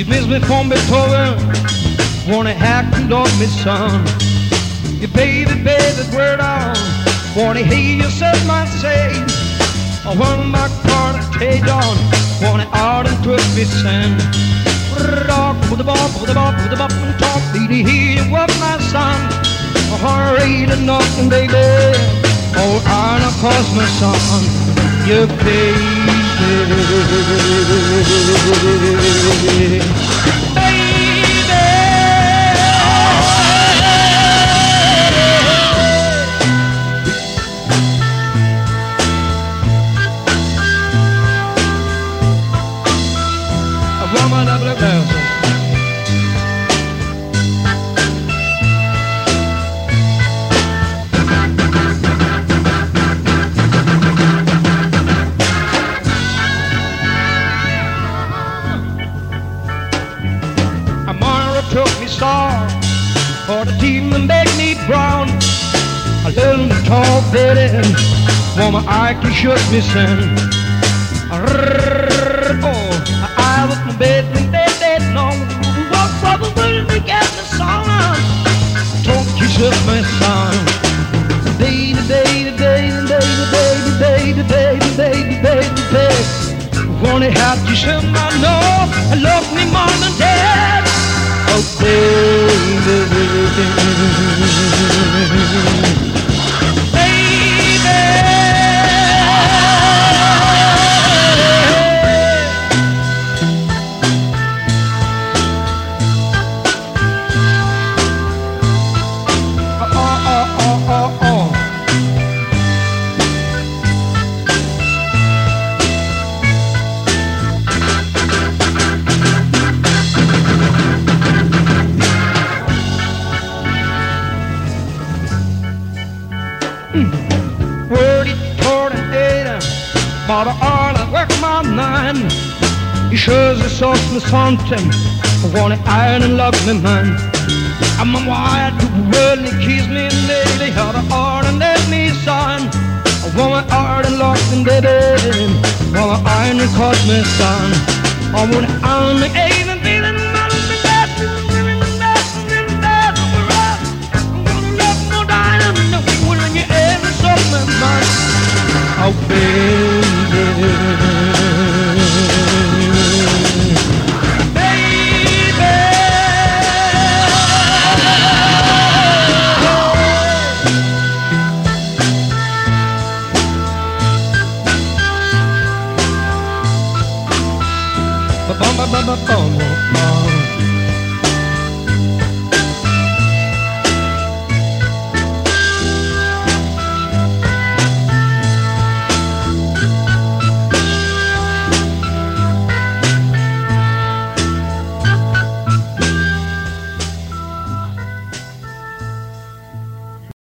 You miss me from Beethoven, wanna hack and dog me son. You baby, baby, word on, wanna hear you set my say. I want my car to take on, wanna out and trip me send. Rock with the bop, with the bop, with the bop and talk, did you hear what my son? A hurry to nothing, baby. Oh, I know cause my son, you baby. Took me star for the team and make me brown. I learned to talk better, for my eye can shoot me sin. Oh, I was my bed and dead no. What probably we get the song on? Don't kiss up my son. Baby, baby, baby, baby, baby, baby, baby, baby, baby, baby. Wanna have you should not know I love me more than dead. Oh, baby, Wordy, toward and data, but all I work my mind. You sure as sauce me something, I want it iron and love me, man. I'm a wired to the world and it keeps me in daily. How the art and let me son. I want my art and lock and baby. While my iron and cost me son. I want it on the aim and feeling not in the best. Oh, baby, baby. Ba-bum, ba-bum, ba-bum.